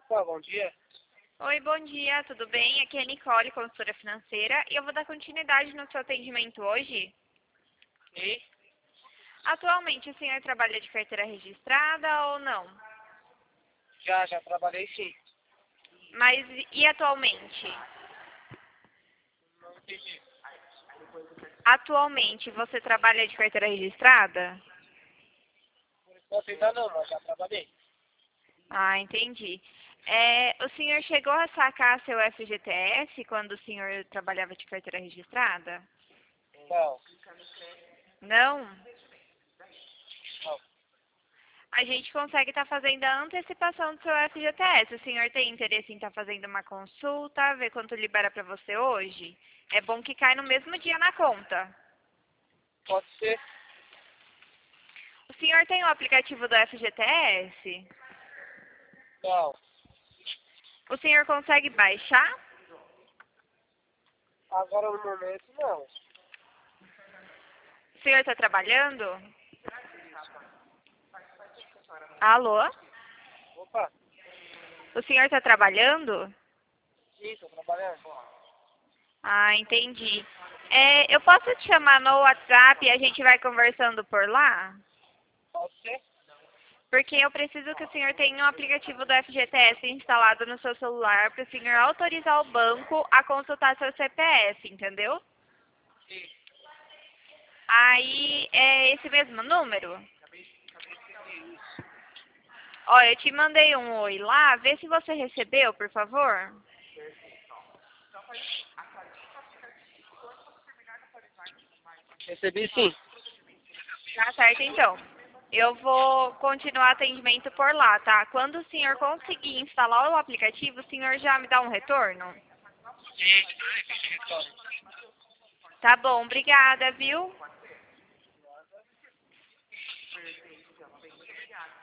Opa, bom dia. Oi, bom dia, tudo bem? Aqui é a Nicole, consultora financeira, e eu vou dar continuidade no seu atendimento hoje. E Atualmente, o senhor trabalha de carteira registrada ou não? já trabalhei sim. Mas e atualmente? Não entendi. Atualmente, você trabalha de carteira registrada? Por enquanto ainda não, mas já trabalhei. Ah, entendi. O senhor chegou a sacar seu FGTS quando o senhor trabalhava de carteira registrada? Não, Não? não. A gente consegue estar fazendo a antecipação do seu FGTS. O senhor tem interesse em estar fazendo uma consulta, ver quanto libera para você hoje? É bom que cai no mesmo dia na conta. Pode ser? O senhor tem o aplicativo do FGTS? Não. O senhor consegue baixar? Agora no momento não. O senhor está trabalhando? Alô? Opa, O senhor está trabalhando? sim, tô trabalhando. Ah, entendi. Eu posso te chamar no WhatsApp e a gente vai conversando por lá? Pode ser? Porque eu preciso que o senhor tenha um aplicativo do FGTS instalado no seu celular para o senhor autorizar o banco a consultar seu CPF, entendeu? Sim. Aí é esse mesmo número? Ó, eu te mandei um oi lá, vê se você recebeu, por favor. Recebi sim. Tá certo, então. Eu vou continuar atendimento por lá, tá? Quando o senhor conseguir instalar o aplicativo, o senhor já me dá um retorno? Sim. Tá bom, obrigada, viu?